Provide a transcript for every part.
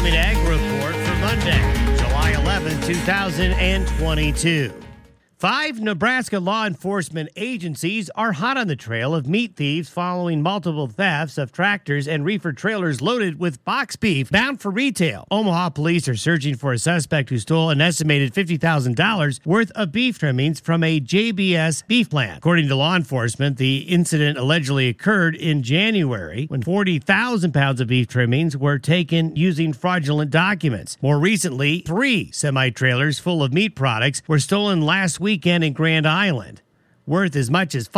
Wyoming Ag Report for Monday, July 11, 2022. 5 Nebraska law enforcement agencies are hot on the trail of meat thieves following multiple thefts of tractors and reefer trailers loaded with box beef bound for retail. Omaha police are searching for a suspect who stole an estimated $50,000 worth of beef trimmings from a JBS beef plant. According to law enforcement, the incident allegedly occurred in January when 40,000 pounds of beef trimmings were taken using fraudulent documents. More recently, 3 semi-trailers full of meat products were stolen last weekend in Grand Island, worth as much as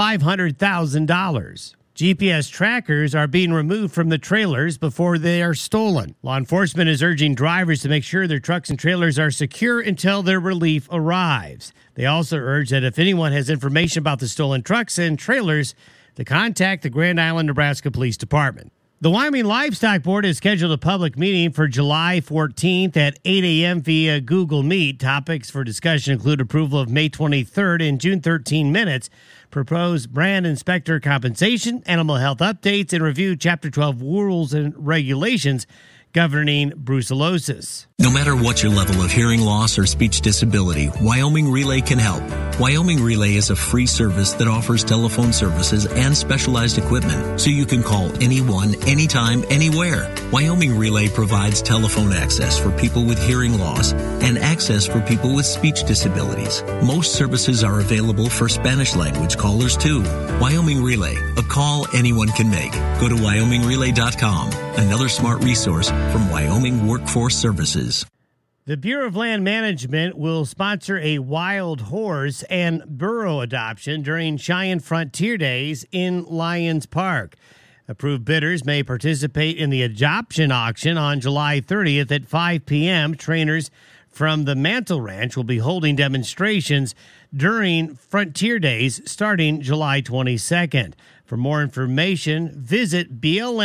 $500,000. GPS trackers are being removed from the trailers before they are stolen. Law enforcement is urging drivers to make sure their trucks and trailers are secure until their relief arrives. They also urge that if anyone has information about the stolen trucks and trailers, to contact the Grand Island, Nebraska Police Department. The Wyoming Livestock Board has scheduled a public meeting for July 14th at 8 a.m. via Google Meet. Topics for discussion include approval of May 23rd and June 13 minutes, proposed brand inspector compensation, animal health updates, and review Chapter 12 rules and regulations governing brucellosis. No matter what your level of hearing loss or speech disability, Wyoming Relay can help. Wyoming Relay is a free service that offers telephone services and specialized equipment, so you can call anyone, anytime, anywhere. Wyoming Relay provides telephone access for people with hearing loss and access for people with speech disabilities. Most services are available for Spanish language callers too. Wyoming Relay, a call anyone can make. Go to wyomingrelay.com, another smart resource from Wyoming Workforce Services. The Bureau of Land Management will sponsor a wild horse and burro adoption during Cheyenne Frontier Days in Lions Park. Approved bidders may participate in the adoption auction on July 30th at 5 p.m. Trainers from the Mantle Ranch will be holding demonstrations during Frontier Days starting July 22nd. For more information, visit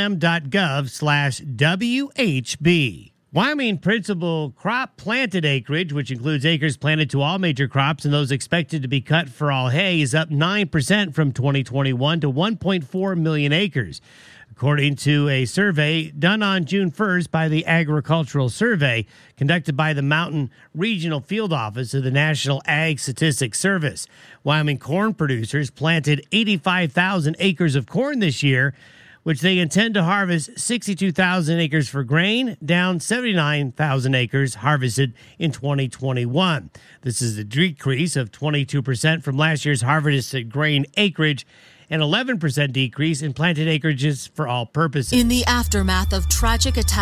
blm.gov/WHB. Wyoming principal crop planted acreage, which includes acres planted to all major crops and those expected to be cut for all hay, is up 9% from 2021 to 1.4 million acres. According to a survey done on June 1st by the Agricultural Survey, conducted by the Mountain Regional Field Office of the National Ag Statistics Service. Wyoming corn producers planted 85,000 acres of corn this year, which they intend to harvest 62,000 acres for grain, down 79,000 acres harvested in 2021. This is a decrease of 22% from last year's harvested grain acreage, an 11% decrease in planted acreages for all purposes. In the aftermath of tragic attacks